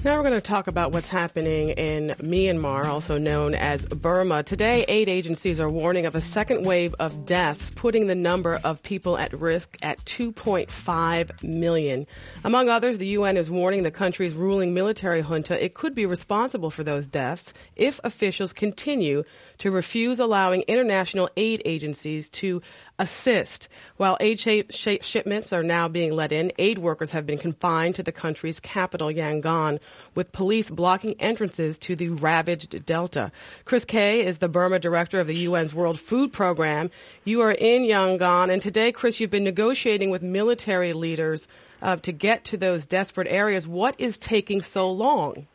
Now we're going to talk about what's happening in Myanmar, also known as Burma. Today, aid agencies are warning of a second wave of deaths, putting the number of people at risk at 2.5 million. Among others, the UN is warning the country's ruling military junta it could be responsible for those deaths if officials continue to refuse allowing international aid agencies to assist. While aid shipments are now being let in, aid workers have been confined to the country's capital, Yangon, with police blocking entrances to the ravaged delta. Chris Kay is the Burma director of the UN's World Food Program. You are in Yangon, and today, Chris, you've been negotiating with military leaders to get to those desperate areas. What is taking so long?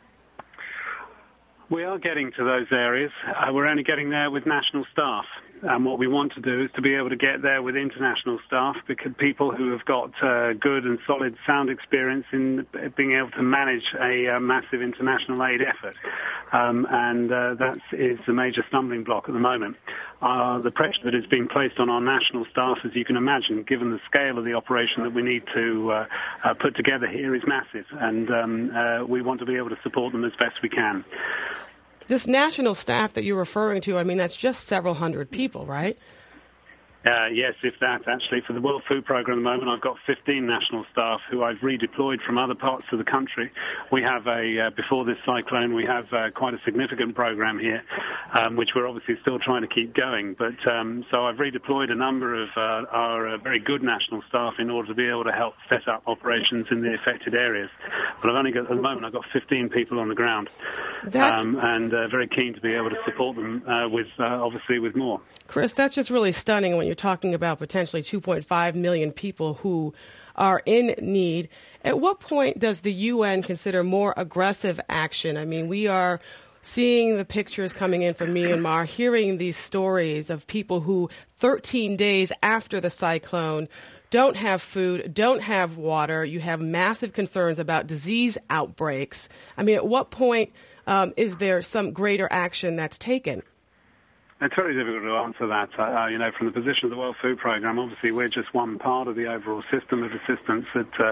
We are getting to those areas. We're only getting there with national staff. And what we want to do is to be able to get there with international staff, because people who have got good and solid sound experience in being able to manage a massive international aid effort. And that is a major stumbling block at the moment. The pressure that is being placed on our national staff, as you can imagine, given the scale of the operation that we need to put together here, is massive. And we want to be able to support them as best we can. This national staff that you're referring to, I mean, that's just several hundred people, right? Yes, if that, actually. For the World Food Program at the moment, I've got 15 national staff who I've redeployed from other parts of the country. We have before this cyclone, we have quite a significant program here, which we're obviously still trying to keep going. But so I've redeployed a number of our very good national staff in order to be able to help set up operations in the affected areas. But at the moment, I've got 15 people on the ground, and very keen to be able to support them obviously with more. Chris, that's just really stunning when you're talking about potentially 2.5 million people who are in need. At what point does the UN consider more aggressive action? I mean, we are seeing the pictures coming in from Myanmar, hearing these stories of people who 13 days after the cyclone don't have food, don't have water. You have massive concerns about disease outbreaks. I mean, at what point is there some greater action that's taken? It's very difficult to answer that. From the position of the World Food Program, obviously we're just one part of the overall system of assistance that,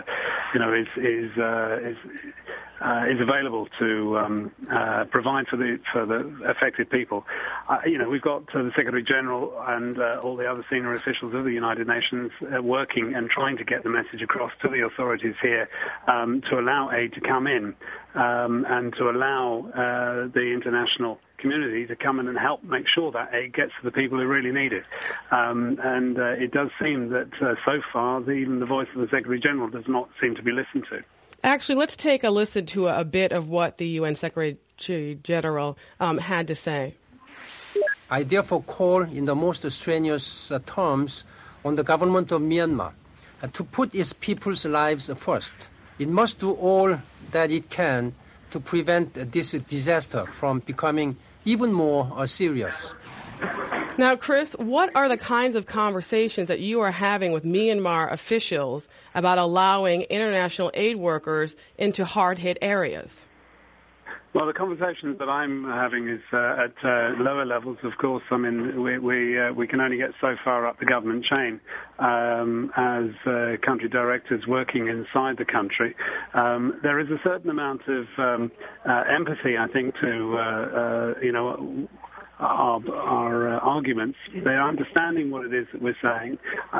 is available to provide for the affected people. We've got the Secretary General and all the other senior officials of the United Nations working and trying to get the message across to the authorities here to allow aid to come in and to allow the international community to come in and help make sure that aid gets to the people who really need it. It does seem that so far, even the voice of the Secretary General does not seem to be listened to. Actually, let's take a listen to a bit of what the UN Secretary General had to say. I therefore call in the most strenuous terms on the government of Myanmar to put its people's lives first. It must do all that it can to prevent this disaster from becoming even more serious. Now, Chris, what are the kinds of conversations that you are having with Myanmar officials about allowing international aid workers into hard-hit areas? Well, the conversations that I'm having is at lower levels, of course. I mean, we can only get so far up the government chain as country directors working inside the country. There is a certain amount of empathy, I think, to our arguments. They're understanding what it is that we're saying.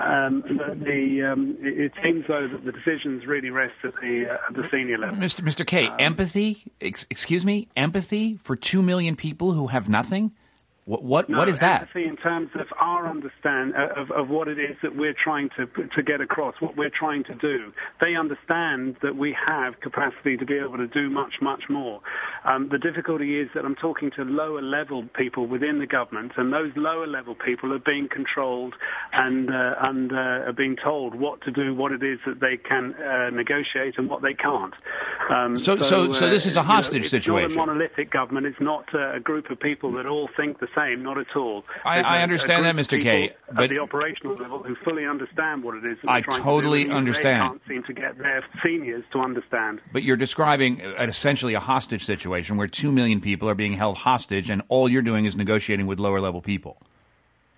It seems, though, that the decisions really rest at the senior level. Mr. Kay, empathy? Excuse me? Empathy for 2 million people who have nothing? What is that? Empathy in terms of our understand of what it is that we're trying to get across, what we're trying to do. They understand that we have capacity to be able to do much, much more. The difficulty is that I'm talking to lower-level people within the government, and those lower-level people are being controlled and are being told what to do, what it is that they can negotiate and what they can't. So this is a hostage situation. It's not a monolithic government. It's not a group of people that all think the same, not at all. I understand that, Mr. Kay, but at the operational level who fully understand what it is that I we're trying totally to do. understand. They can't seem to get their seniors to understand. But you're describing essentially a hostage situation where 2 million people are being held hostage, and all you're doing is negotiating with lower-level people.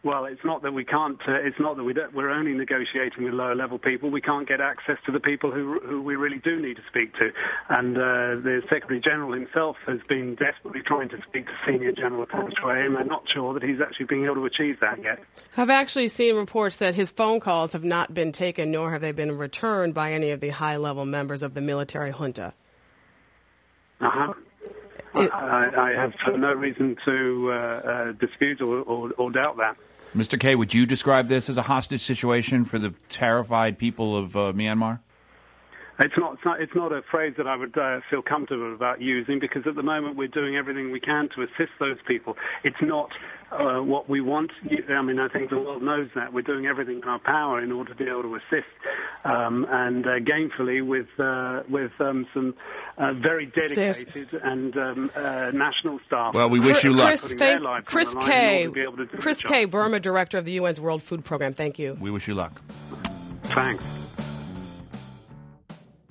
Well, it's not that we can't. It's not that we don't. We're only negotiating with lower-level people. We can't get access to the people who we really do need to speak to. And the Secretary General himself has been desperately trying to speak to Senior General Tan Choi, and I'm not sure that he's actually been able to achieve that yet. I've actually seen reports that his phone calls have not been taken, nor have they been returned by any of the high-level members of the military junta. Uh-huh. I have no reason to dispute or doubt that. Mr. Kaye, would you describe this as a hostage situation for the terrified people of Myanmar? It's not a phrase that I would feel comfortable about using, because at the moment we're doing everything we can to assist those people. It's not what we want. I mean, I think the world knows that. We're doing everything in our power in order to be able to assist, and gainfully with some very dedicated and national staff. Well, we wish you luck. Chris Kaye, Burma Director of the UN's World Food Program. Thank you. We wish you luck. Thanks.